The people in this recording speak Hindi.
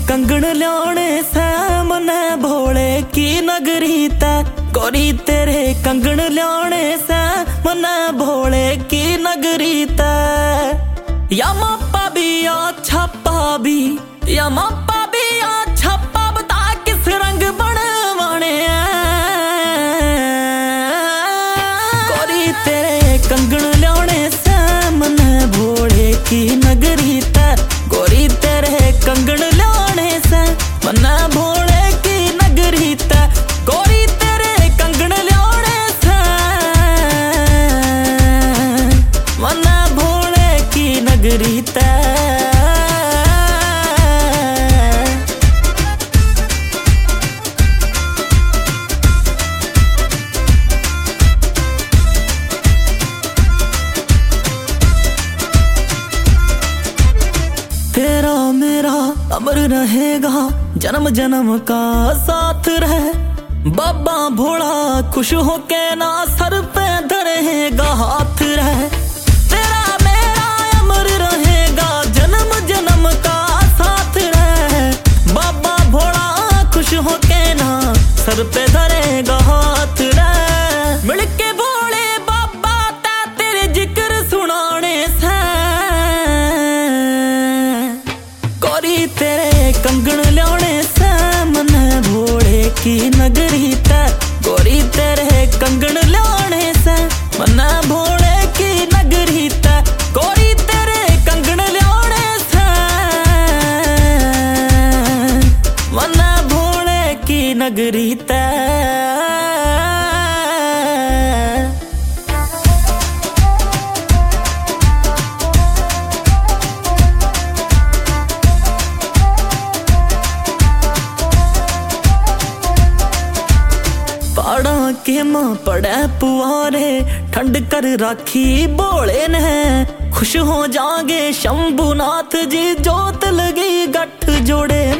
कंगन ल्याणे से मने भोले की नगरी ते गोरी तेरे कंगन ल्याणे से मने भोले की नगरी ते या मापा भी या छापा भी या मापा भी या छापा बता किस रंग बनवाने गोरी तेरे कंगन ल्याणे से मने भोले की नगरी ते गोरी तेरे कंगन ल्याणे से मने भोले की नगरी ते गोरी तेरे कंगन ल्याणे से मने भोले की नगरी ते तेरा मेरा अमर रहेगा जन्म जन्म का साथ रहे बाबा भोला खुश हो के ना सर पे धरेगा हाथ रहे तेरा मेरा अमर रहेगा जन्म जन्म का साथ रहे बाबा भोला खुश हो के ना सर पे धरेगा हाथ रहे मिलके भोले बाबा ता तेरे जिक्र सुनाने से गोरी तेरे कंगन ल्याणे से मने भोले की नगरी ते गोरी तेरे कंगन ल्याणे से मने भोले की नगरी ते गोरी तेरे कंगन ल्याणे से मने भोले की नगरी ते पहाड़ा के मां पड़े पुआरे ठंड कर राखी बोले ने खुश हो जागे शंभुनाथ जी जोत लगी गठ जोड़े